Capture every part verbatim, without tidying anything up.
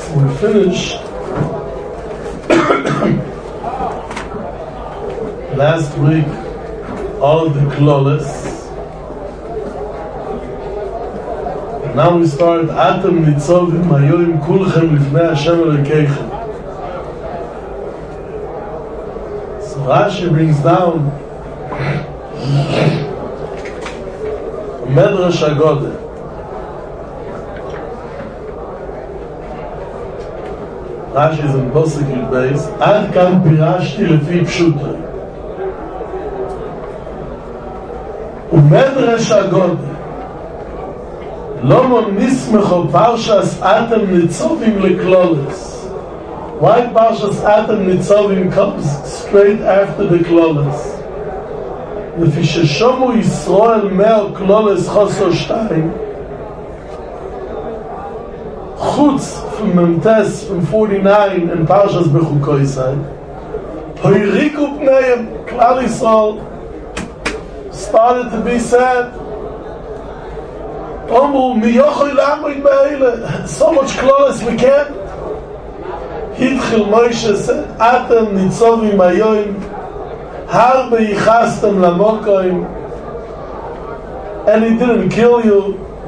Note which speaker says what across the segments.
Speaker 1: We finished last week all of the klolos. And now we start Atem Nitzovim Hayoim Kulchem Lifnei Hashem Elokeichem. So Rashi brings down Medrash Agoda. Rashi is in Posek Yud Beis. Ad kan pirashti lefi pshuta. Umedrash Agoda. Lomo nismecho parshas Atem Nitzovim leklolos. Why parshas Atem Nitzovim comes straight after the klolos? Lefi sheshomu Yisrael meo klolos chosor shtayim. Chutz from Memtes from forty-nine and Parshas Bechukoisai. Hoiriku Pneim, Klal Yisrael started to be sad. Omu miyochoy lamoid be'ele. So much klolos we can't. Hitchil Moshe said, Atem nitzovim hayoim, harbe yichastem lamokoim, and he didn't kill you.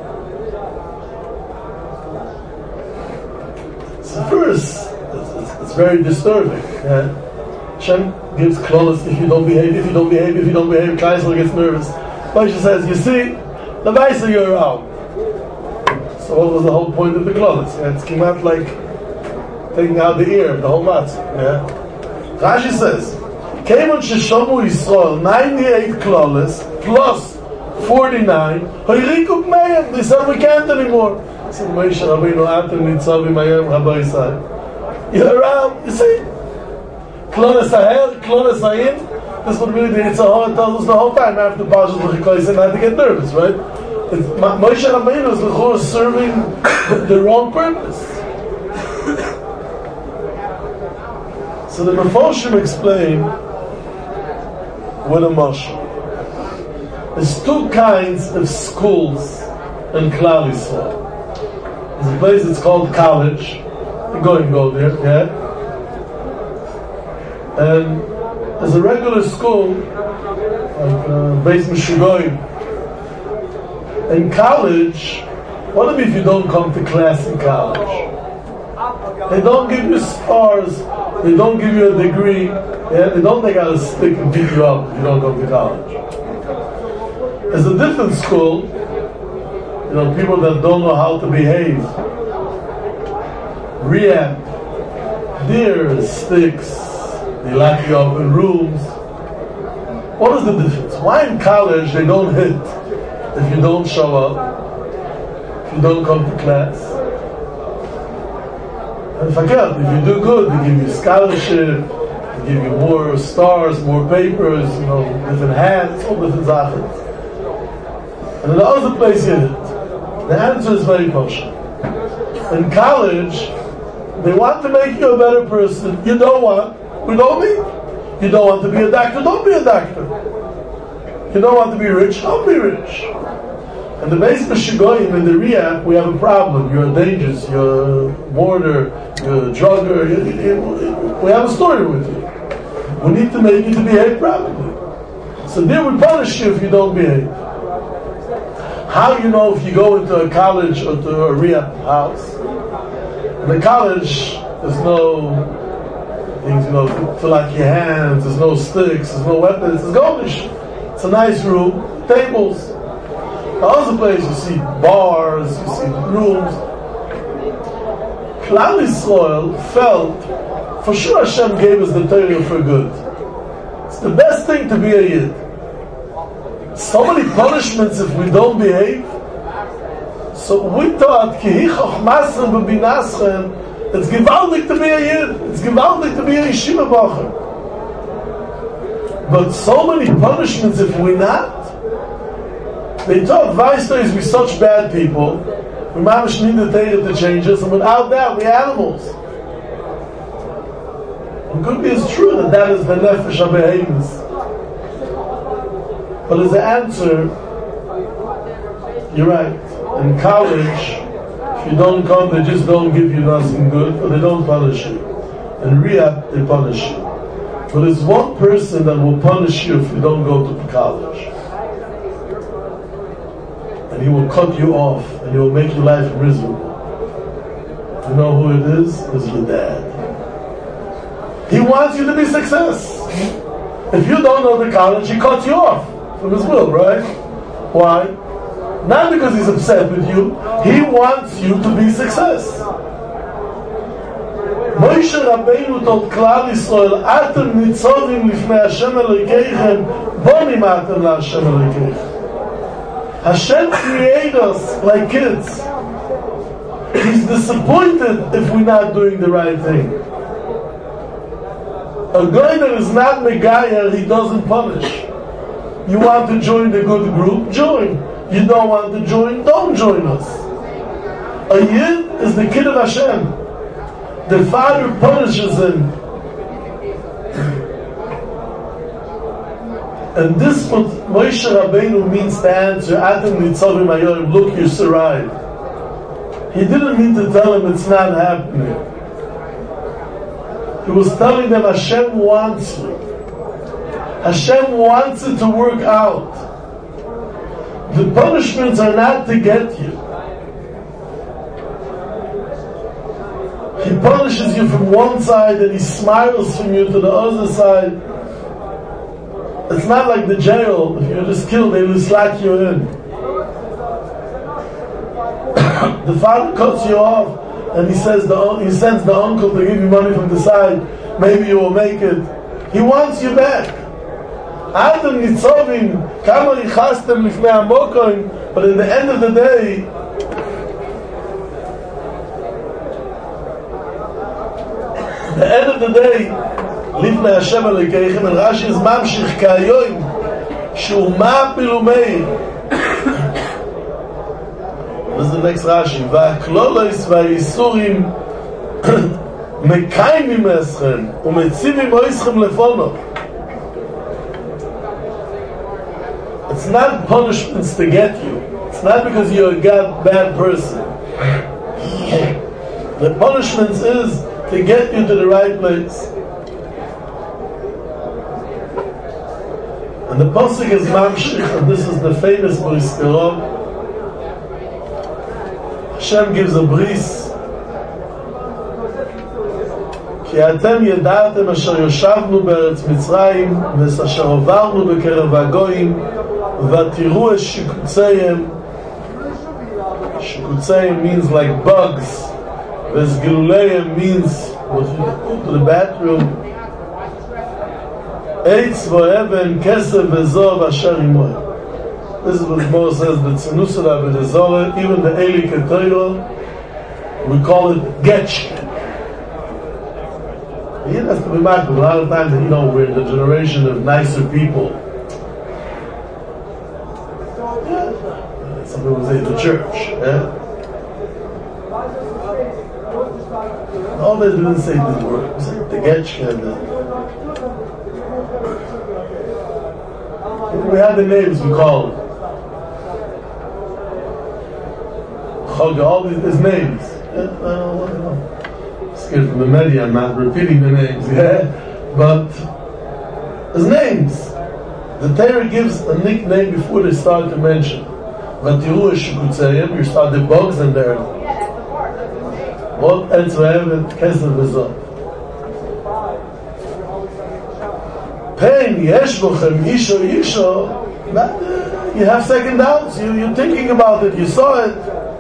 Speaker 1: First, it's, it's very disturbing. Yeah? Hashem gives klolos if you don't behave, if you don't behave, if you don't behave, Klaisel gets nervous. Moshe says, you see, the Vaisa you're around. So what was the whole point of the klolos? Yeah, it came out like taking out the ear, the whole matzah. Yeah? Rashi says, Keimon Sheshomu Yisrael, ninety-eight klolos, plus forty-nine, Hoiriku Pneim, they said we can't anymore. So Moshe Rabbeinu Atem Nitzovim Hayom Rabbi Yisrael. You're around, you see? Klolos Ha'el, Klolos Ha'in. This is what really the Yitzhahor tells us the whole time after Parshas Bechukoisai not to get nervous, right? It's, Moshe Rabbeinu is the serving the, the wrong purpose. So the Meforshim explain what a mashal. There's two kinds of schools in Klal Yisrael. There's a place that's called college. You go and go there, yeah? And there's a regular school, like uh, Beis Meshugoyim. In college, what if you don't come to class in college? They don't give you stars, they don't give you a degree, yeah? They don't take out a stick and beat you up if you don't come to college. There's a different school, you know, people that don't know how to behave. Rehab, deer, sticks, they lock you up in rooms. What is the difference? Why in college they don't hit if you don't show up, if you don't come to class? And forget, if you do good, they give you scholarship, they give you more stars, more papers, you know, different hats, all different things. And in the other place you hit. The answer is very kosher. In college, they want to make you a better person. You don't want, we don't need. You don't want to be a doctor, don't be a doctor. You don't want to be rich, don't be rich. And the Beis Meshugoyim in the rehab, we have a problem. You're dangerous, you're a mortar, you're a drugger. You, you, you, we have a story with you. We need to make you to behave properly. So they will punish you if you don't behave. How you know if you go into a college or to a rehab house? In the college, there's no things, you know, to like your hands, there's no sticks, there's no weapons, it's goldish. It's a nice room, tables. The other place you see bars, you see rooms. Klal Yisrael felt, for sure Hashem gave us the Torah for good. It's the best thing to be a Yid. So many punishments if we don't behave. So we thought, Kihi Chochmasen B'binaschen, it's gewaltig to be a Yid. It's gewaltig to be a Yeshiva Bacher. But so many punishments if we're not. They thought Weisler we're such bad people. We mamish need the Torah to change us, and without that, we're animals. It could be it's true that that is the nefesh habehemis. But as an answer, you're right. In college, if If you don't come, they just don't give you nothing good, but they don't punish you. In Riyadh, they punish you. But there's one person that will punish you if you don't go to college. And he will cut you off, and he will make your life miserable. You know who it is? It's your dad. He wants you to be success. If you don't go to college, he cuts you off from his will, right? Why? Not because he's upset with you. He wants you to be success. Moshe Rabbeinu told Klal Yisrael, "Atem nitzovim lifnei Hashem Elokeichem, bonim atem laHashem Elokeichem." Hashem created us like kids. He's disappointed if we're not doing the right thing. A guy that is not Megayer, he doesn't punish. You want to join the good group? Join. You don't want to join? Don't join us. A Yid is the kid of Hashem. The father punishes him. And this what Moshe Rabbeinu means to answer, Atem nitzavim hayoim, look, you survived. He didn't mean to tell him it's not happening. He was telling them Hashem wants you. Hashem wants it to work out. The punishments are not to get you. He punishes you from one side and he smiles from you to the other side. It's not like the jail. If you're just killed, they will slack you in. The father cuts you off and he says the, he sends the uncle to give you money from the side. Maybe you will make it. He wants you back. Atem nitzovim kama yichastem lifnei hamokoim. But at the end of the day, at the end of the day, lifnei Hashem Elokeichem, and Rashi is mamshich ka'ayoim shu ma'apil umeir. This is the next Rashi. Va'aklolos va'yisurim mekaimim eschem umetzivim oischem lefono. It's not punishments to get you. It's not because you're a bad, bad person. The punishments is to get you to the right place. And the pasuk is mamshich, and this is the famous bris karov. Hashem gives a bris. כי אתם ידעתם אשר יושבנו בארץ מצרים ואשר עברנו בקרב הגויים ותראו את שיקוציהם. Shikutzayim means like bugs. Vezgiluleim means what you go to the bathroom. Eitz vo'eben kesef vezov asher imoy. This is what Moses says, the Tzenusara b'Dezorah, even the Eli Ketoiro, we call it getch. It has to be back, but a lot of times, you know, we're the generation of nicer people. Yeah. Some people say the church. Yeah? All they didn't say this word. They said the getch and the... We have the names we call them. All these his names. Yeah, I don't know. Scared from the media, I'm not repeating the names, yeah? But his names. The Torah gives a nickname before they start to mention. Vatiru Shikutzayim, you start the bugs in there. What else we have it? Kesef V'Zov. Pain, Yesh Bochem, Isho, Isho. You have second doubts. You, you're thinking about it. You saw it.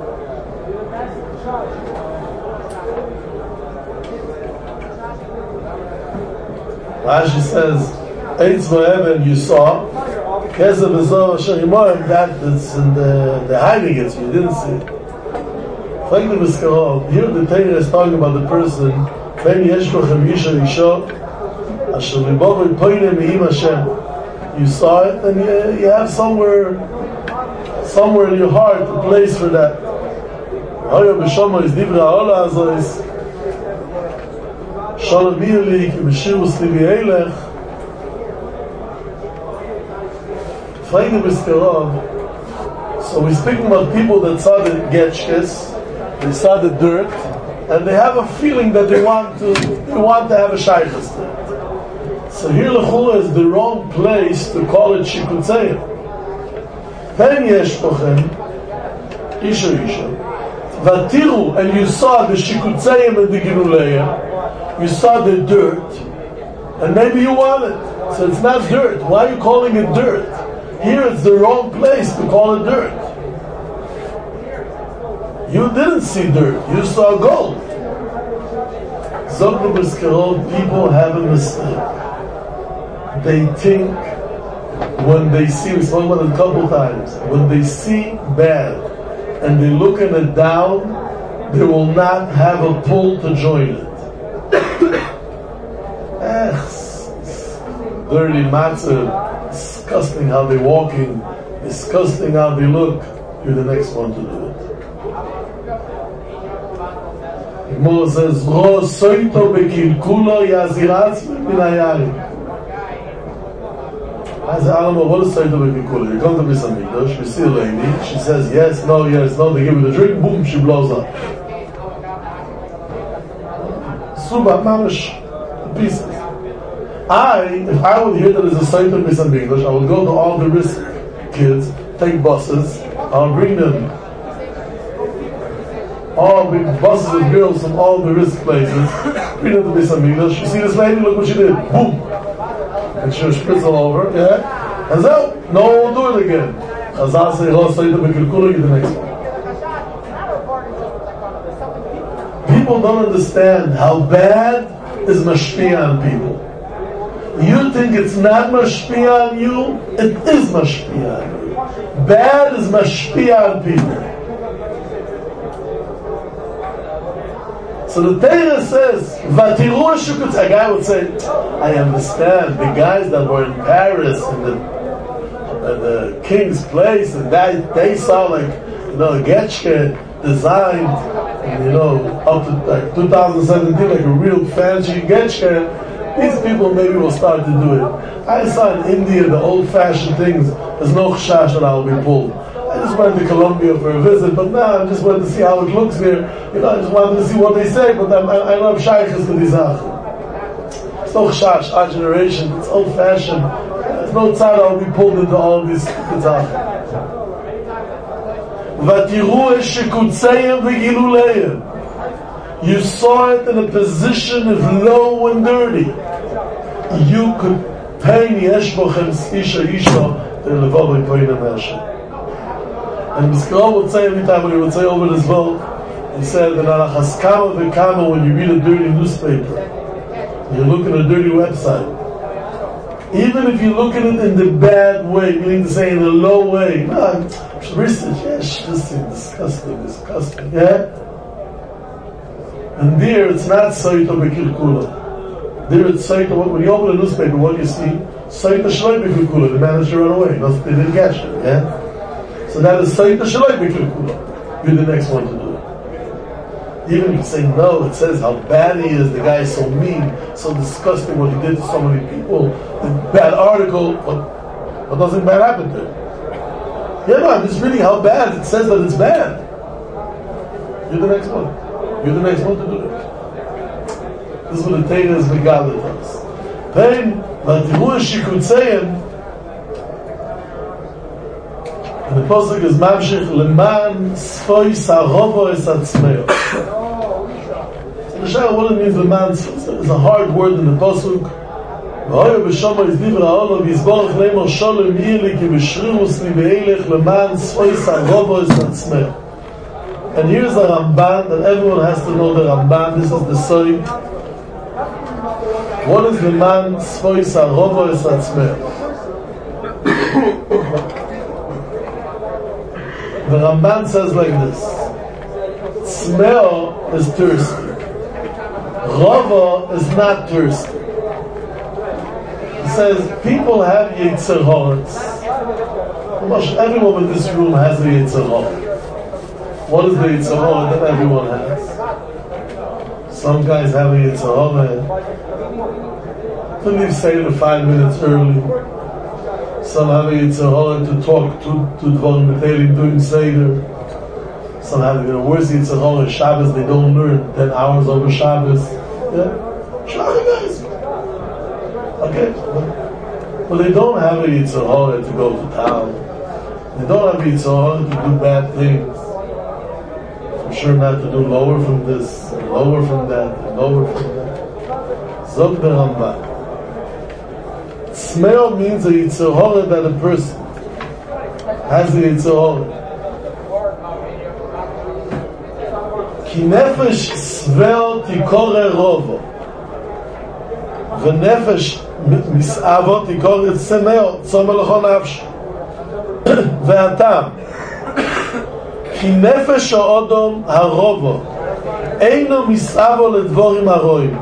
Speaker 1: Rashi says, Eitz Mo'eben, you saw, Kesef V'Zov Asher Imoyim, that is in the, the hiding it, you didn't see it. Here the Torah is talking about the person, Ben Yesh Bochem Isha Isha, Asher Libovo Poinem Me'im Hashem. You saw it, and you, you have somewhere, somewhere in your heart a place for that. Hoya B'Shoma is Dibra Ola Azois. Shalom Biyali, Ki B'Shirus Li B'Eilech. So we're speaking about people that saw the Getchkes, They saw the dirt, and they have a feeling that they want to they want to have a shaykhus there. So here l'chula is the wrong place to call it shikutzayim. Then yesh bochem isha isha vatiru, and you saw the shikutzayim and the ginuleya, you saw the dirt, and maybe you want it. So it's not dirt. Why are you calling it dirt? Here it's the wrong place to call it dirt. You didn't see dirt, you saw gold. Some people have a mistake. They think when they see, we spoke about it a couple times, when they see bad and they look at it down, they will not have a pull to join it. Dirty matzah, disgusting how they're walking, disgusting how they look, you're the next one to do it. Gemara says, "Ro soito bekilkulo yaziratz minayari." I said, "I don't know what is soito bekilkulo." You come to Beis Hamikdash, we see a lady. She says yes, no, yes, no. They give her the drink, boom, she blows up. Suba mamish pieces. I, if I would hear that there's a soito Beis Hamikdash, I would go to all the risk kids, take buses, I'll bring them. All big buses of girls from all the risk places. Bring them to Beis Hamikdash. You see this lady? Look what she did. Boom! And she was spritz all over. Yeah? And so, no one will do it again. Chazal say, "Oh, say the Bekilkula, get the next one." People don't understand how bad is mashpia on people. You think it's not mashpia on you? It is mashpia on you. Bad is mashpia on people. So the Torah says, "Vatiru shukutz." A guy would say, "I understand the guys that were in Paris in the, in the King's Place, and that they saw like you know Getchke designed, and, you know, up to like two thousand seventeen, like a real fancy Getchke. These people maybe will start to do it. I saw in India the old-fashioned things. There's no chashash that I'll be pulled. I just went to Colombia for a visit, but now I just wanted to see how it looks here. You know, I just wanted to see what they say, but I'm, I, I don't have shaykhs to these achim. It's no chash, our generation, it's old-fashioned. There's no time I'll be pulled into all these achim. Vatiru shekutzayim v'giluleim. You saw it in a position of low and dirty. You could pain yesh bochem isha isha to levavoi poina mesha. And Miskal would say every time when he would say over this vote, he said that Alachas Kama v'Kama, when you read a dirty newspaper, you look at a dirty website, even if you look at it in the bad way, meaning to say in a low way, no, research, yes, disgusting, disgusting, disgusting, yeah? And there it's not Saito Bekilkula. There it's Saito, when you open a newspaper, what do you see? Saito Shloi Bekilkula, the manager ran away, they didn't catch him, yeah? So that is Saita Shalai B'Kilkula. You're the next one to do it. Even if you say no, it says how bad he is, the guy is so mean, so disgusting what he did to so many people. The bad article, what, what doesn't bad happen to him? Yeah, no, I'm just reading how bad it says that it's bad. You're the next one. You're the next one to do it. This is what the Torah is megalit us. Then, Vatiru shekutzayim. And the pasuk is mamshich leman sfoy sarovo es atzmeo. So the shayla, what it means leman sfoy? It's a hard word in the pasuk. V'hoyo b'shama is divra ha'olov yizborach leimor sholem yirli ki b'shrirus li be'elech leman sfoy sarovo es atzmeo. And here's the Ramban that everyone has to know the Ramban. This is the soy. What is leman sfoy sarovo es atzmeo? The Ramban says like this: Smell is thirsty. Rava is not thirsty. He says people have Yetzer Ha'aretz. Almost everyone in this room has a Yetzer Ha'aretz. What is the Yetzer Ha'aretz that everyone has? Some guys have a Yetzer Ha'aretz to leave Seder five minutes early. Some have a Yetzer Ha'aretz to talk to to Dvarim B'Teilim doing Seder. Some have a worse Yetzer Hara. Shabbos they don't learn ten hours over Shabbos. Yeah, Shlachim guys. Okay, but, but they don't have a Yetzer Hara to go to town. They don't have a Yetzer Hara to do bad things. I'm sure not to do lower from this, and lower from that, and lower from that. Zog the Rambam. Tzmeo means a Yetzer Hara that a person has a Yetzer Hara. Ki nefesh svel tikore rovo, v'nefesh mis'avo tikore tzmeo, tzomel l'chol nafsh. Ve'atam כי נפש האודום הרובו אינו מסעבו לדבורים הרואים.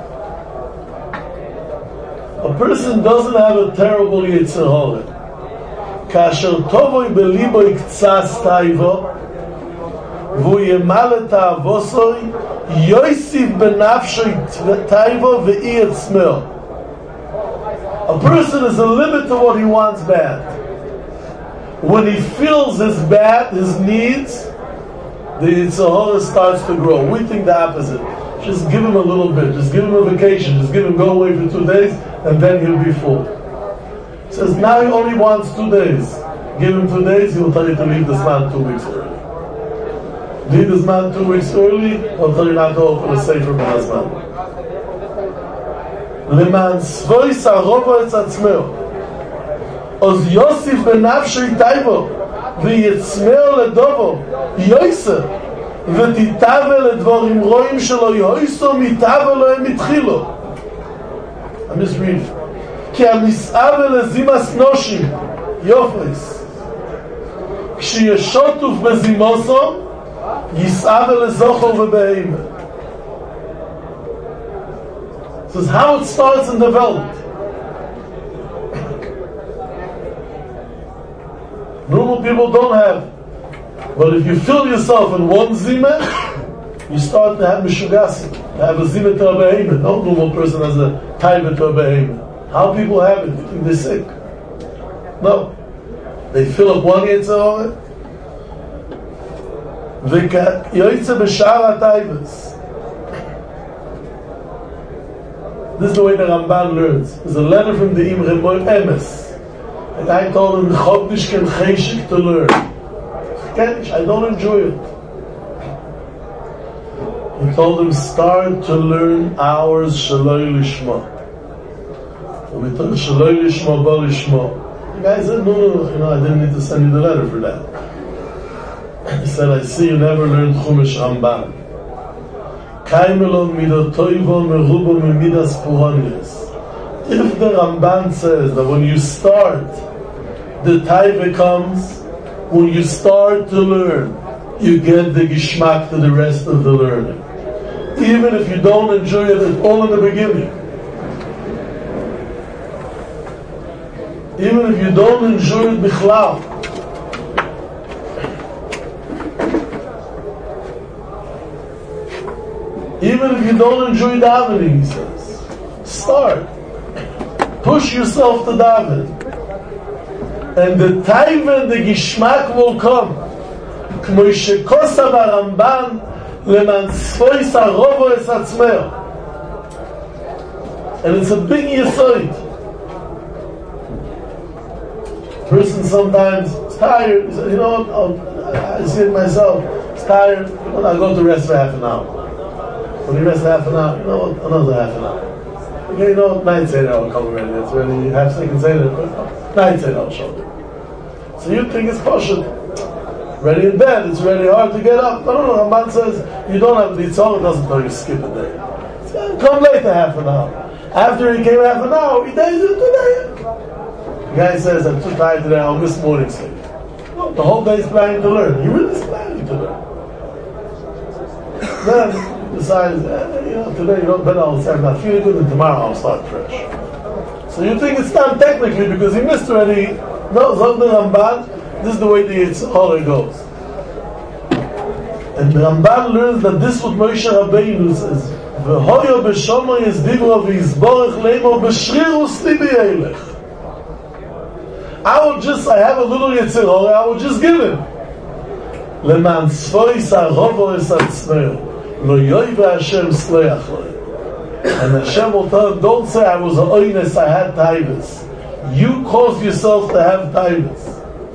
Speaker 1: A person doesn't have a terrible Yetzer Hara. כאשר טובוי בליבוי קצת טייבו והוא ימלא תאווסוי יוסיף בנפשוי טייבו ואי עצמו. A person is a limit to what he wants bad. When he feels his bad, his needs, the Yetzer Hara starts to grow. We think the opposite. Just give him a little bit. Just give him a vacation. Just give him go away for two days, and then he'll be full. He says, now he only wants two days. Give him two days, he will tell you to leave this man two weeks early. Leave this man two weeks early, he'll tell you not to open a safer Mazman. Leman svois harovo etz atzmeo. Oz Yosif benafshei taivo v'yetzmeo ledovo Yosef v'titave ledvorim roim shelo Yoso mitave lohem mitchilo. I'm just reading. Ki hamis'ave lezimas noshim Yofres k'shiyeshotuf bezimoso yis'ave lezochor v'beheime. This is how it starts and develops. Normal people don't have. But if you fill yourself in one zimah, you start to have mishugasim. Have a zimah to a behemoth. No normal person has a taiva to a behemoth. How people have it? You think they're sick? No. They fill up one Yetzer Hara. V'yoytze b'shar ha'taivas. This is the way the Ramban learns. There's a letter from the Imre Moy Emes. And I told him, Chodnish ken cheshik to learn. I don't enjoy it. He told him, start to learn hours Shaloi Lishma. And we told him, Shaloi Lishma, Bo Lishma. The guy said, no, no, no, you know, I didn't need to send you the letter for that. He said, I see you never learned Chumash Ramban. Kaimelon midotoivo merubo memidas puhonias. If the Ramban says that when you start, the taiva comes, when you start to learn, you get the gishmak to the rest of the learning. Even if you don't enjoy it at all in the beginning. Even if you don't enjoy it bichlal. Even if you don't enjoy davening, he says, start. Push yourself to daven. And the time and the gishmak will come. K'mo shekosav HaRamban leman tzfois harovo es atzmeo. And it's a big yesod. Person sometimes is tired. He says, you know what, oh, I see it myself. He's tired. Well, I'll go to rest for half an hour. When you rest half an hour, you know what, another half an hour. Okay, you know, nine Seder will come already. It's already half second Seder, but nine Seder will show you. So you think it's kosher. Ready in bed, it's really hard to get up. No, no, no. Ramban says you don't have the Yitzhak, it doesn't tell you skip a day. So come later half an hour. After he came half an hour, he days it today. The guy says, I'm too tired today, I'll miss morning sleep. No, the whole day is planning to learn. He really is planning to learn. Then decides, eh, you know, today you don't better I'll say I'm not feeling good, and tomorrow I'll start fresh. So you think it's not technically because he missed already. No, Zog the Ramban, this is the way the Yetzer Hara goes. And the Ramban learns that this is what Moshe Rabbeinu says. V'hoyo b'shomo yizdivro v'yizborech leimo b'shrirus libi eilech. I will just, I have a little Yetzer Hara, I will just give him. למען צפויס הרובו es atzmeo, lo yoiva Hashem sloyach lo. And Hashem will tell him, don't say I was an oines, I had taivas. You caused yourself to have taivas.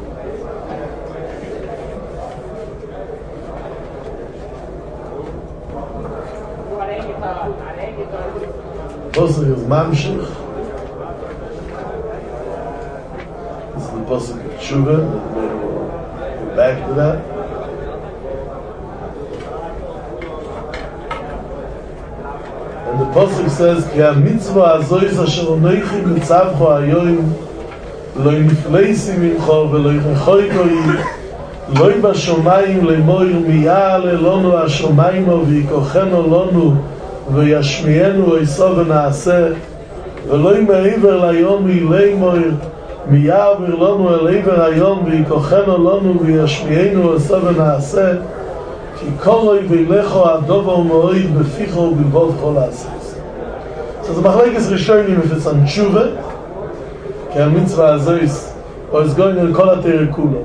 Speaker 1: Pasuk is Mamshich. This is the Pasuk of Tshuva. We'll back to that. And the Pasuk says, Ki ha-mitzvah azois asher onoichi mitzavcho hayoim lo nifleisi mincho velo yichoikoi lo bashomayim lemoir miyale lonu hashomayimo v'yikocheno lonu וישמיענו עשו ונעשה ולא מעבר ליום מלאמור מיעבר לנו אל עבר היום ויקוחנו לנו וישמיענו עשו ונעשה כי כל וילכו הדובר מועיד בפיחו ובלבוד כל העשס. So the Machlekes Rishonim, if it's on Tshuva, כי המצווה הזויס, or it's going in כל התורה כולו.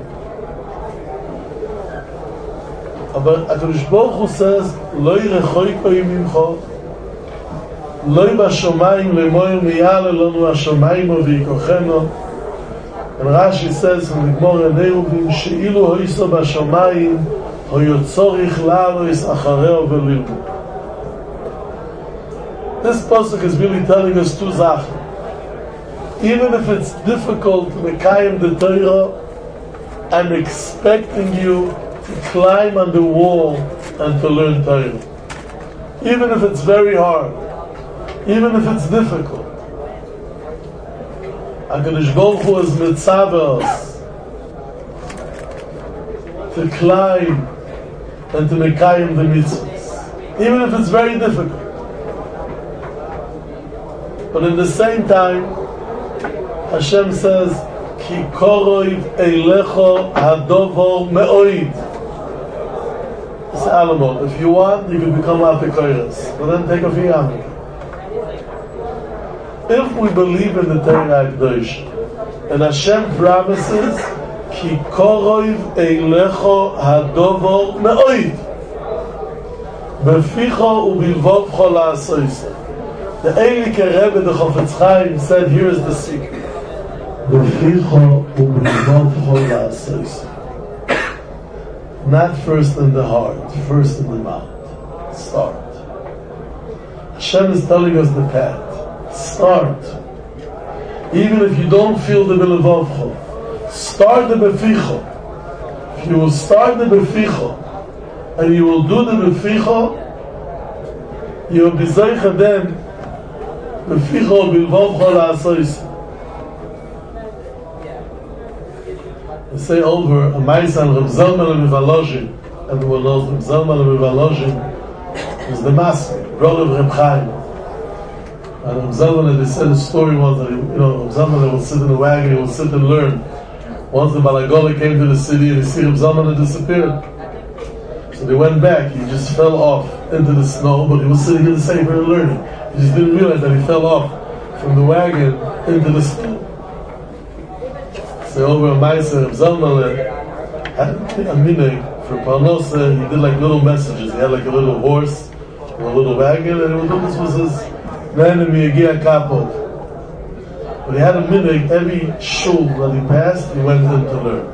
Speaker 1: אבל הקדוש ברוך הוא says, לא ירחוקו ממך, לא בשמיים למויר מיעלה לנו השמיים ויקוחנו. And Rashi says from the Gemara Neuvim שאילו הויסו בשמיים הויו צורך לעלויס אחרהו וללמוד. This pasuk is really telling us two Sachen. Even if it's difficult to mekayim the Torah, I'm expecting you to climb on the wall and to learn Torah. Even if it's very hard, even if it's difficult. HaKadosh Baruch Hu is mitzvah us to climb and to mekayim the mitzvahs, even if it's very difficult. But in the same time, Hashem says, Ki koroiv eilecho hadovor me'oid. It's Alamo. If you want, you can become apikoros. But then take a fiyam. If we believe in the Torah HaKadosh, and Hashem promises, Ki koroiv eilecho hadovor me'oid. Beficho ubilvovcho la'asoyse. The Eilike Rebbe, the Chofetz Chaim, said, here is the secret. Not first in the heart, first in the mouth. Start. Hashem is telling us the path. Start. Even if you don't feel the Bilevavcho, start the Beficho. If you will start the Beficho, and you will do the Beficho, you will be Zeicha then, Beficho Bilvavcho la'asoyse. We say over a Maisan Reb Zalman and Mivalozhin. Everyone knows Reb Zalman and Mivalozhin is the master, brother of Reb Chaim. And Reb Zalman, they said the story was that, you know, Reb Zalman would sit in the wagon, he would sit and learn. Once the Balagola came to the city and he see Reb Zalman had disappeared. So they went back, he just fell off into the snow, but he was sitting in the Sefer and learning. He just didn't realize that he fell off from the wagon into the snow. So over a Meiser, Reb Zalman had a minhag for Parnosa. He did like little messages. He had like a little horse and a little wagon, and this was his man in Miyagia Kapot. But he had a minhag, every shul that he passed, he went in to learn.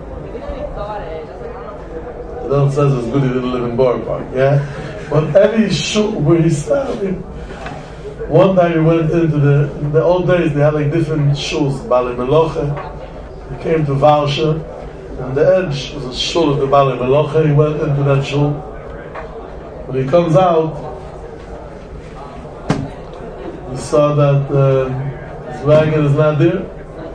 Speaker 1: The Don says it's good he didn't live in Borough Park, yeah? But every shul where he started, one time he went into the, in the old days, they had like different shuls, Bali Meloche. He came to Varsha, and the edge was a shul of the Bali Meloche. He went into that shul. When he comes out, he saw that uh, his wagon is not there.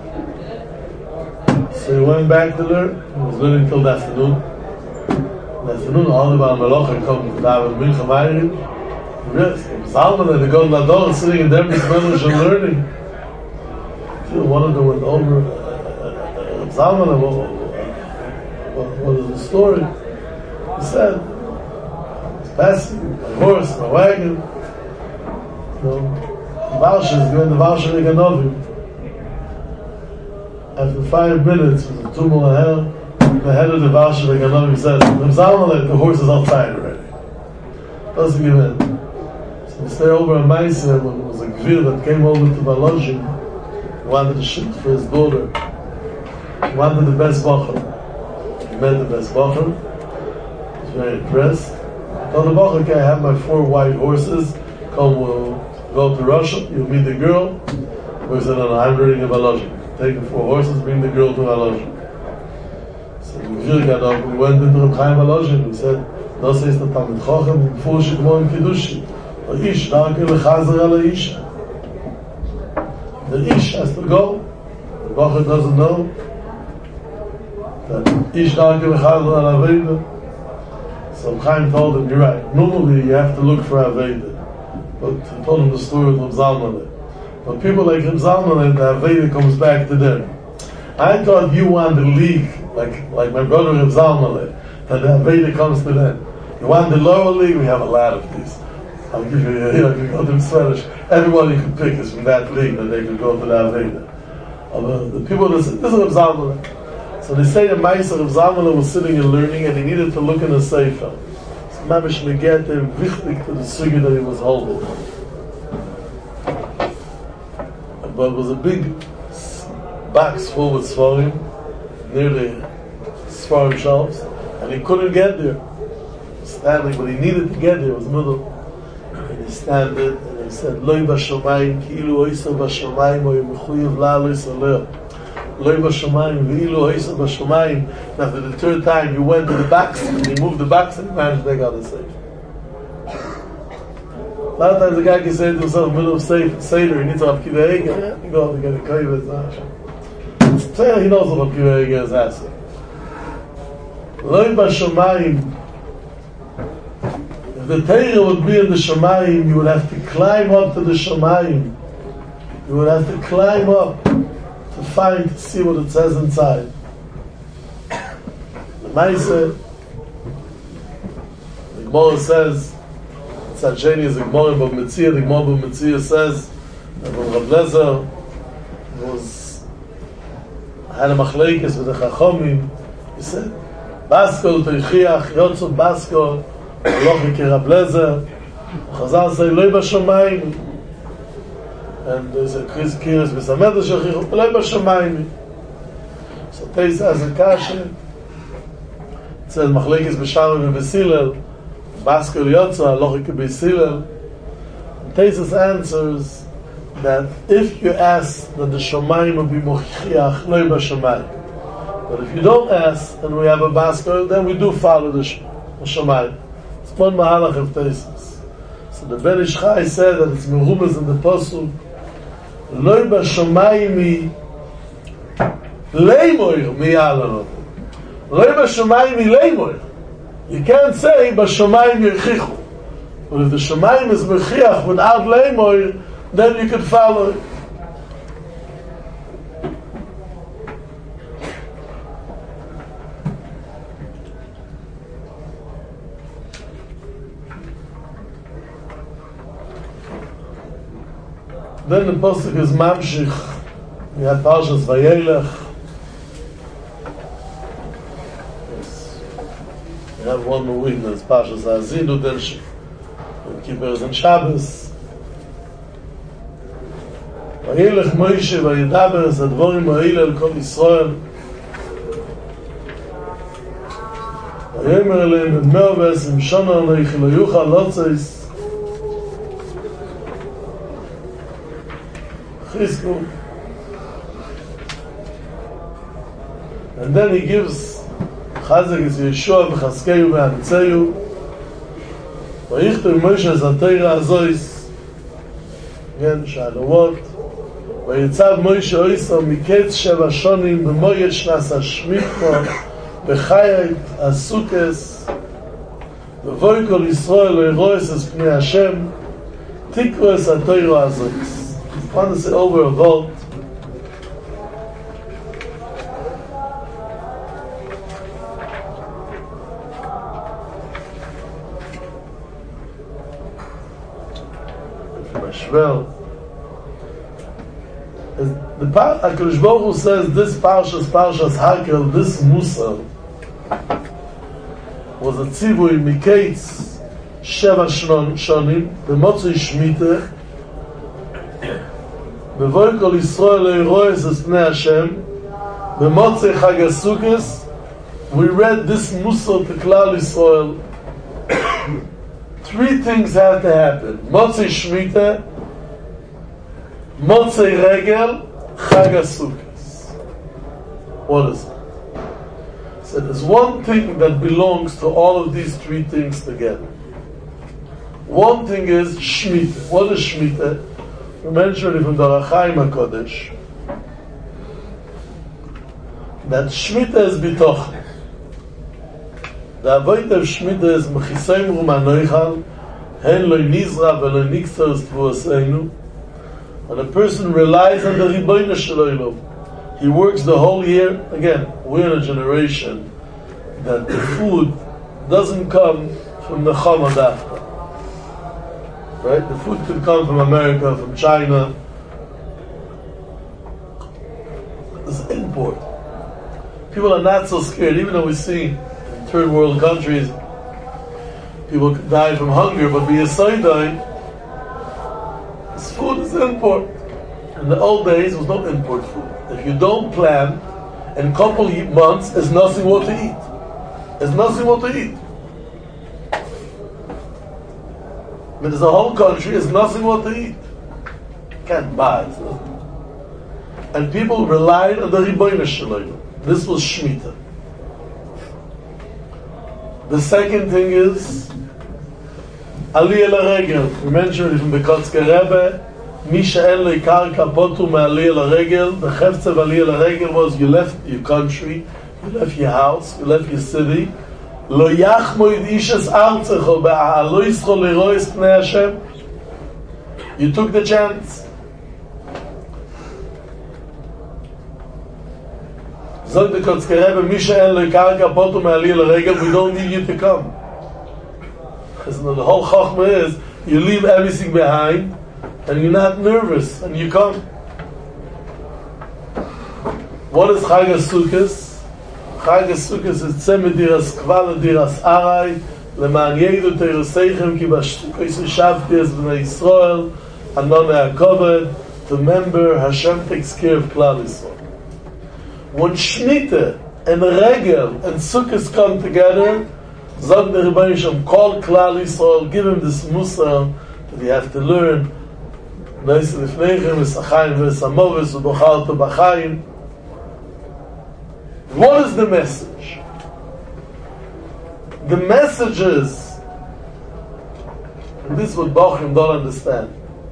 Speaker 1: So he went back to learn. He was learning till the afternoon. In the afternoon, all the Bali Meloche come to David Mincha Ma'arim. Yes, Zalman and the Golden Ador sitting in their Bismillah and learning. One of them went over. Zalman, what, what, what is the story? He said, I was passing my horse, my wagon. You know, Varsha is going to Varsha Neganovim. After five minutes, with the tumult of hell, the head of the Varsha, like another said, the horse is outside already. Doesn't give in. So we stay over in Maisa when there was a Gvir that came over to Balozhin. He wanted to shoot for his daughter. He wanted the best Bachar. He met the best Bachar. He was very impressed. He told the Bachar, okay, I have my four white horses. Come, we'll go to Russia. You'll meet the girl. We said, no, no, I'm reading a Balozhin. Take the four horses, bring the girl to Balozhin. So the Gvir got up. We went into the Chaim Balozhin. He said, das ist der Talmid Chochem, im Fushi Gmo im Kiddushi. Der Ish, danke lechazer ala Ish. The Ish has to go. The Bacher doesn't know that Ish, danke lechazer ala Aveda. So Chaim told him, you're right. Normally you have to look for Aveda. But he told him the story of Reb Zalmaneh. But people like Reb Zalmaneh, the Aveda comes back to them. I thought you won the league, like, like my brother Reb Zalmaneh, that the Aveda comes to them. You want the lower league? We have a lot of these. I'll give you, you know, you go to Swedish. Everyone you could pick is from that league that they could go to the Aveda. Uh, the people that say, this is Reb Zalmaneh. So they say the Meister Reb Zalmaneh was sitting and learning and he needed to look in a Sefer. So Mamish Megete, wichtig to the sugi that he was holding. But it was a big box full with Sforim, near the Sforim shelves, and he couldn't get there. Standing, but he needed to get there. It was middle. And he standed and he said, Loi b'shamayim, ki'ilu oisa b'shamayim, o yemechuyev la'alo yisrael. Loi b'shamayim, ve'ilu oisa b'shamayim. And after the third time, he went to the box, and he moved the box, and he managed to take out the safe. A lot of times the guy can say to himself, middle of safe, Seder, he needs to have Kiva Eger. He goes to get a Kiva. So he knows what Kiva Eger is asking. Loi b'shamayim, the Torah would be in the Shamayim, you would have to climb up to the Shamayim. You would have to climb up to find, to see what it says inside. The Maisa, the Gemara says, Tzadsheni is the Gemara, but Metzia, the Gemara of Metzia says, that when Rav Lezer was, had a machlekes with the Chachomim, he said, Baskol, Teichiach, Yotzot Baskol, Allah Rab Lezer, Chazal say Loi b'shamayim, and there's a Chris Kiris B'Samed Shachich Loi b'shamayim. So Teis has a kasha. It says Machlekes b'Shamim v'Besilel, Baskol Yotza Allah b'Besilel. Teis answers that if you ask that the Shamayim will be Mochiach Loi b'shamayim, but if you don't ask and we have a Baskol, then we do follow the Shamayim. One mahalach of Teisus. So the Ben Ish Chai said that it's merumas in the pasuk. Loi b'shamayim leimoir miyalano. Loi b'shamayim leimoir. You can't say b'shamayim yerchichu. But if the shamayim is mechiach without leimoir, then you could follow it. Then the pasuk is mamshich. We had Parshas Vayelech. Yes. We have one more week. There's Parshas Ha'azinu. Then Yom Kippur and Shabbos. Vayelech Moshe Vayedaber es advorim ha'ile el kol Yisrael. Vayemer eleim et meo v'esim shana aleich lo yuchal lotzeis. And then he gives Chazak is Yeshua v'Chaskeu v'Amtzeyu Vayichtu Moshe Zatayra Azois again Shalawot Vayitzav Moshe Oisa Miketz Sheva Shonim B'moyed Shnas HaShmitma B'chayat Asukes V'voy Kol Yisrael Le'roes Es Pnei Hashem Tikro Es Atayra Azois. I want to say over a vote. From Ashvel. The HaKadosh Baruch Hu says this Parshas, Parshas Hakel, this Musar, was a tzivui miketz sheva shonim, b'motzei shmita, b'voy kol Yisrael le'roes es pnei Hashem, b'motzei Chag HaSukkos. We read this Musar to Klal Yisrael. Three things have to happen: Motzei Shmita, Motzei Regel, Chag HaSukkos. What is it? So there's one thing that belongs to all of these three things together. One thing is Shmita. What is Shmita? We mentioned it from the Ohr HaChaim HaKodesh, that Shmita is bitochen. The avoid of Shmita is Mechisoim Rum HaNoichal, Hen Lo Nizra Velo Niktzos Tvuoseinu. When a person relies on the Ribono Shel Olam, he works the whole year. Again, we're in a generation that the food doesn't come from the Chama Dafka. Right? The food could come from America, from China. It's import. People are not so scared, even though we see in third world countries people die from hunger, but be a side die. This food is import. In the old days, there was no import food. If you don't plan, in a couple of months, there's nothing what to eat. There's nothing what to eat. But there's a whole country, there's nothing what to eat. You can't buy it. And people relied on the Ribono Shel Olam. This was Shemitah. The second thing is Aliyah L'Regel. We mentioned it from the Kotzker Rebbe. Mi she'en lo karka potur me'aliyah l'regel. The chefetz of Aliyah L'Regel was you left your country, you left your house, you left your city. Lo yachmoid ish es artzecho be'alo yisro leroes pnei Hashem. You took the chance. Zog the Kotzker Rebbe, mi she'en lo karka potur me'aliyah l'regel. We don't need you to come. Because the whole chachma is you leave everything behind, and you're not nervous, and you come. What is Chag HaSukkos? Chag HaSukkos is Tzemed Diras Kvala Diras Arai Leman Yedu Teiroseichem Ki Bashtukos Yishavti Es B'nai Yisrael Anone HaKoved. To remember Hashem takes care of Klal Yisrael. When Shemitah and Regel and Sukkos come together, Zog the Ribono Shel Olam, call Klal Yisrael, give him this Musar that you have to learn. What is the message? The message is, and this is what Bachrim don't understand,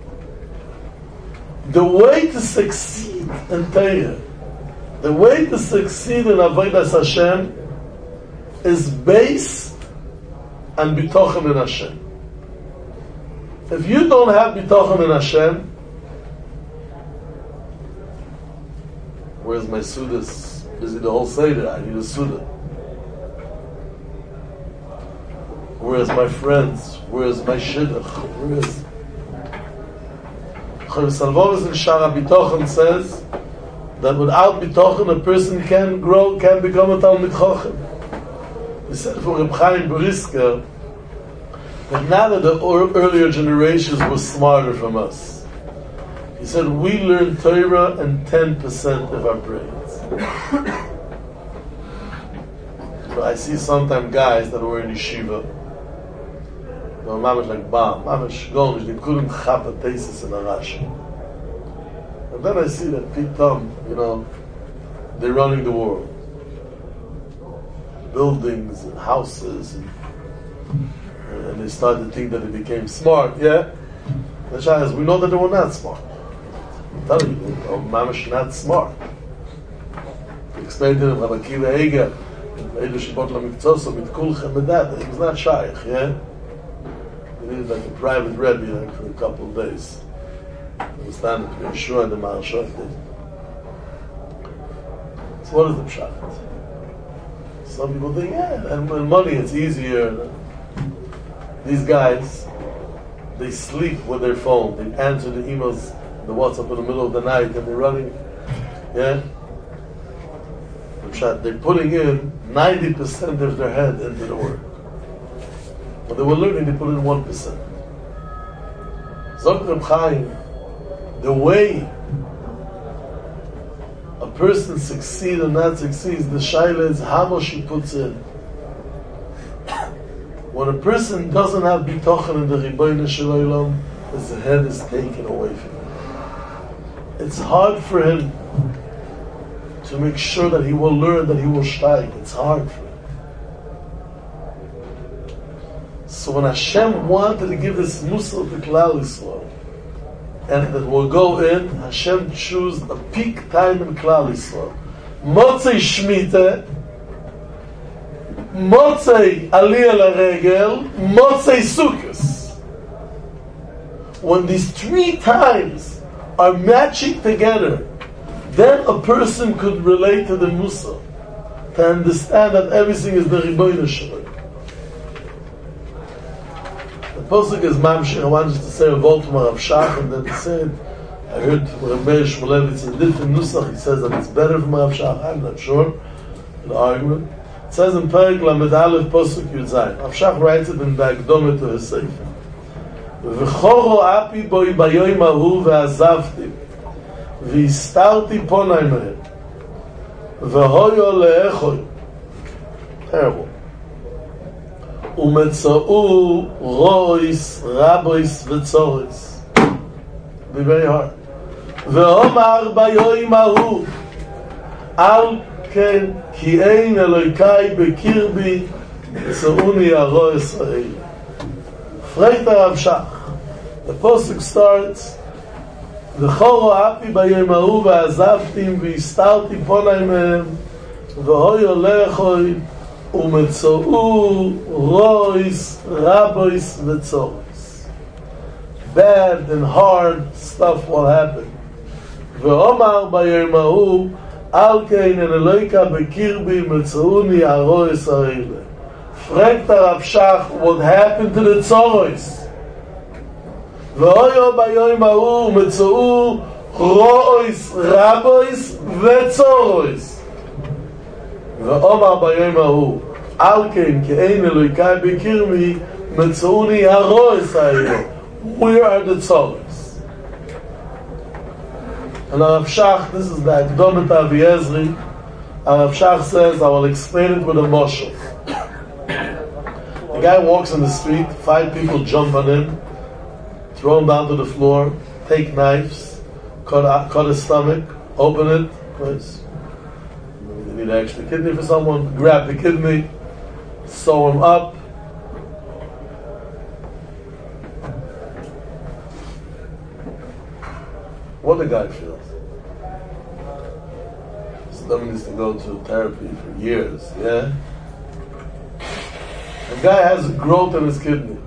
Speaker 1: the way to succeed in Torah, the way to succeed in Avodas Hashem is based on bitochen in Hashem. If you don't have bitochen in Hashem, where's my sudas? Busy the whole Seder, I need a suda. Where's my friends? Where's my shidduch? Where is Chaim Salvovis in Shara Bitochen says that without bitochen a person can grow, can become a Talmid Chacham. He said for Reb Chaim Brisker, but now that the earlier generations were smarter from us, he said, we learn Torah in ten percent of our brains. So I see sometimes guys that were in yeshiva, you know, mamash like bam, mamash gomish, they couldn't chap a thesis in a Rashi. And then I see that pitam, you know, they're running the world. Buildings and houses and and they started to think that they became smart, yeah? The Shah is, we know that they were not smart. I'm telling you, oh, mamash not smart. He explained to them, Rabbi Akiva Eiger, Eilu Shibot LaMikzoso, mit kulchem, with that, it was not shaykh, yeah? He needed like a private rebbe like, for a couple of days. He was standing between Yeshua and the Maharshal. So what is the pshat? Some people think, yeah, and money, it's easier. These guys, they sleep with their phone. They answer the emails, the WhatsApp in the middle of the night, and they're running. Yeah? They're putting in ninety percent of their head into the work. When they were learning, they put in one percent. Zok Reb Chaim, the way a person succeeds or not succeeds, the shaila is how much he puts in. When a person doesn't have bitochen in the Ribono Shel Olam, his head is taken away from him. It's hard for him to make sure that he will learn, that he will steig. It's hard for him. So when Hashem wanted to give this Musar to Klal Yisrael, and that will go in, Hashem chose a peak time in Klal Yisrael. Motzei Shmita, Motzei Aliyah L'Regel, Motzei Sukkos. When these three times are matching together, then a person could relate to the Musar, to understand that everything is the Ribono Shel Olam. The Pasuk is Mamshech. I wanted to say a word from Rav Shach, and then he said, I heard Rav Meir Shmulevitz in different nusach, he says that it's better from Rav Shach. I'm not sure, the argument. It says in Perek Lamed Aleph Pasuk Yud Zayin. Rav Shach writes it in the Akdoma to his Sefer. V'choro api boi bayoyim ahu ve'azavti v'istarti ponai mehem v'hoyo le'echoy. Terrible. Umetza'u rois rabois v'tzoris. Be very hard. Ve'omar bayoyim ahu al ken ki ein Elokai bekirbi tza'uni aro Yisrael. Freit Rav Shach. The Pasuk starts, V'choro api bayom hahu ve'azavtim v'istarti ponai mehem v'hoyo le'echoy umetza'u rois rabois v'tzoris. Bad and hard stuff will happen. V'omar bayom hahu al kein en Eloka bekirbi metza'uni aro Yisrael. Fragt Rav Shach what happened to the Tzoros. V'hoyo bayoyim hahu metza'u rois rabois v'tzoros. V'omar bayoyim hahu al ken ke'ein Elokai bekirbi metza'uni aro Yisrael. Where are the Tzoros? And Rav Shach, this is the Akdomet Aviezri, and Rav Shach says, I will explain it with a moshel. The guy walks in the street, five people jump on him, throw him down to the floor, take knives, cut, cut his stomach, open it, because you need an extra kidney for someone, grab the kidney, sew him up. What the guy feels. Someone needs to go to therapy for years, yeah? The guy has a growth in his kidney.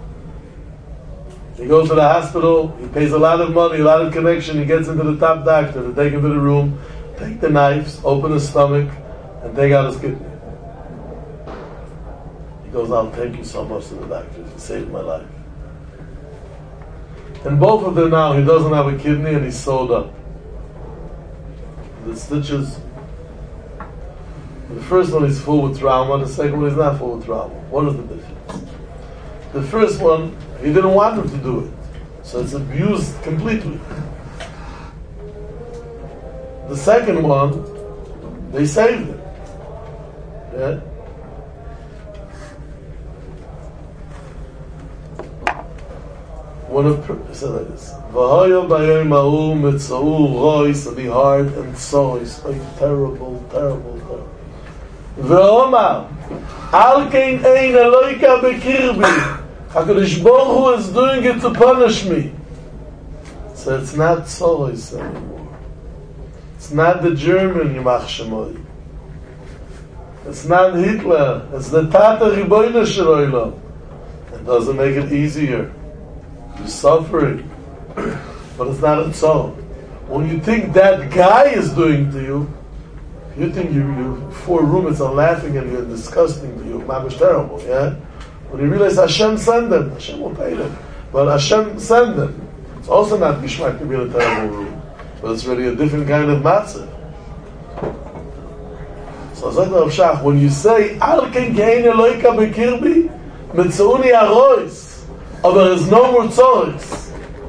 Speaker 1: He goes to the hospital, he pays a lot of money, a lot of connection, he gets into the top doctor to take him to the room, take the knives, open his stomach, and take out his kidney. He goes, "I'll thank you so much to the doctor, you saved my life." And both of them now, he doesn't have a kidney and he's sewed up. The stitches, the first one is full with trauma, the second one is not full with trauma. What is the difference? The first one, he didn't want him to do it, so it's abused completely. The second one, they saved him. Yeah? When a person said like this, V'hoyo bayom hahu metza'u rois, and be hard and tzoros, like terrible, terrible, terrible. Ve'omar, al kein ein Eloka bekirbi. HaKadosh Baruch Hu is doing it to punish me. So it's not tzoros anymore. It's not the German Yimach Shemoy. It's not Hitler. It's the Tata Ribono Shel Olam. It doesn't make it easier. You're suffering, but it's not its own. When you think that guy is doing to you, you think you, you four roommates are laughing and you're disgusting to you. Mamish terrible, yeah? When you realize Hashem sent them, Hashem will pay them. But Hashem sent them. It's also not Gishmak to be in a terrible room, but it's really a different kind of matzah. So Zayt Rav Shach, when you say Al ken kein Eloka bekirbi, Mitzauni Arois, but there is no more Tzoris.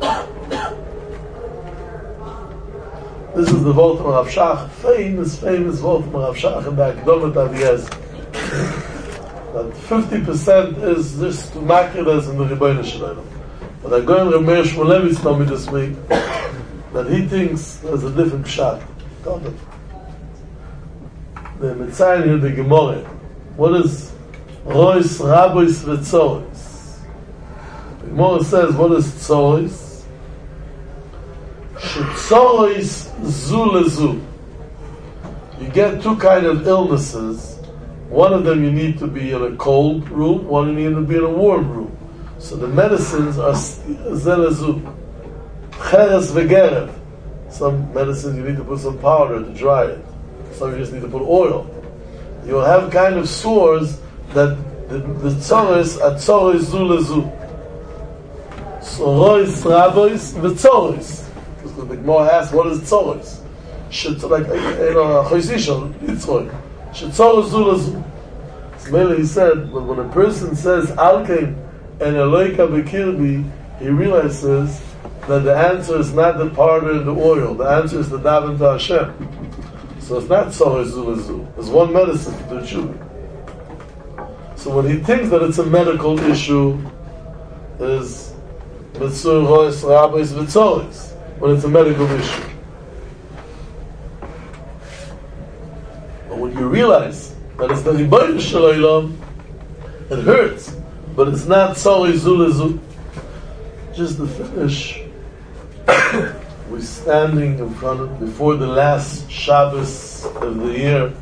Speaker 1: This is the Volt of Rav Shach, famous, famous Volt of Rav Shach in the Akdomet Aviyaz. That fifty percent is just to Makiras in the Rebbeinu Shalom. But I go and Rav Meir Shmulevitz told me this week that he thinks there's a different shot. Got it. The Mitzayin here, the Gemara. What is Rois, Rabois, Vetzoris? The Gemara says, what is Tzoris? Shetzoris zu lezu. You get two kind of illnesses. One of them you need to be in a cold room, one you need to be in a warm room. So the medicines are zelezu. Cheres vegerev. Some medicines you need to put some powder to dry it. Some you just need to put oil. You'll have kind of sores that the, the tzoris are tzoris zu lezu. So rois, rabois, v'tzoris. Because the Gemara asks, what is tzoris? Should like you know choisishon yitzroy. Should tzoris zu lezu. So maybe he said, but when a person says alkein and eloika bekirbi, he realizes that the answer is not the powder and the oil. The answer is the daven to Hashem. So it's not tzoris zu lezu. It's one medicine to do tshuva. So when he thinks that it's a medical issue, is mitzur rois rabbis v'tzoris. When it's a medical issue. But when you realize that it's the Rebbeinu Shalom, it hurts, but it's not tzoris zu lezu. Just to finish, we're standing in front of, before the last Shabbos of the year.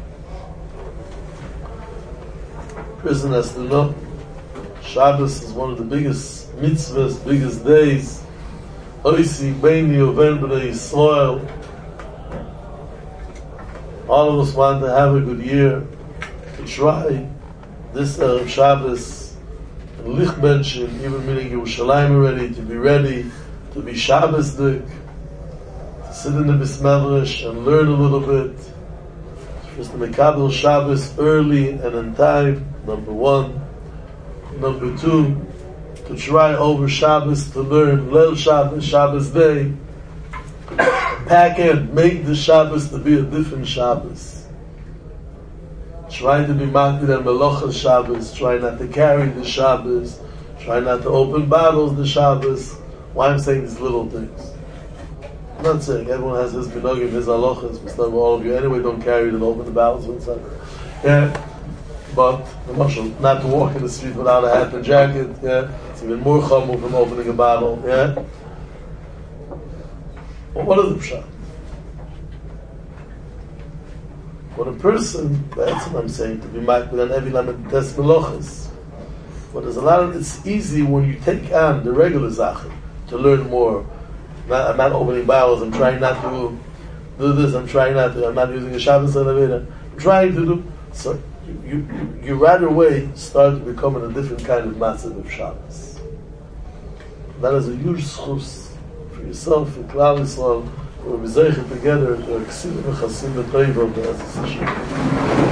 Speaker 1: Person has to know, Shabbos is one of the biggest mitzvahs, biggest days. Oisi Beini Uven B'nai Yisrael. All of us want to have a good year, to try this Erev Shabbos, and Lichbenshim, even meaning Yerushalayim already, to be ready, to be Shabbosdik, to sit in the Bismedrish and learn a little bit. Just to Mekabel Shabbos early and in time, number one. Number two, to try over Shabbos to learn Leil Shabbos, Shabbos day. Pack in, make the Shabbos to be a different Shabbos. Try to be Makbid and Melochas Shabbos. Try not to carry the Shabbos. Try not to open bottles the Shabbos. Why I'm saying these little things? I'm not saying everyone has his minogim, his halachas. We start with all of you anyway. Don't carry it and open the bottles inside. Yeah. But the mashal, not to walk in the street without a hat and jacket, yeah, it's even more chamu from opening a bottle, yeah. But what is the pshat? When a person, that's what I'm saying, to be makbid and every lamed tes melochas. But there's a lot of, it's easy when you take on the regular zachem to learn more. Not, I'm not opening bottles, I'm trying not to do this, I'm trying not to, I'm not using a Shabbos elevator, I'm trying to do, so You, you, you right away start to become a different kind of matzah of Shabbos. That is a huge schus for yourself and Klal Yisrael. We're together to exceed the chasim the toiv of the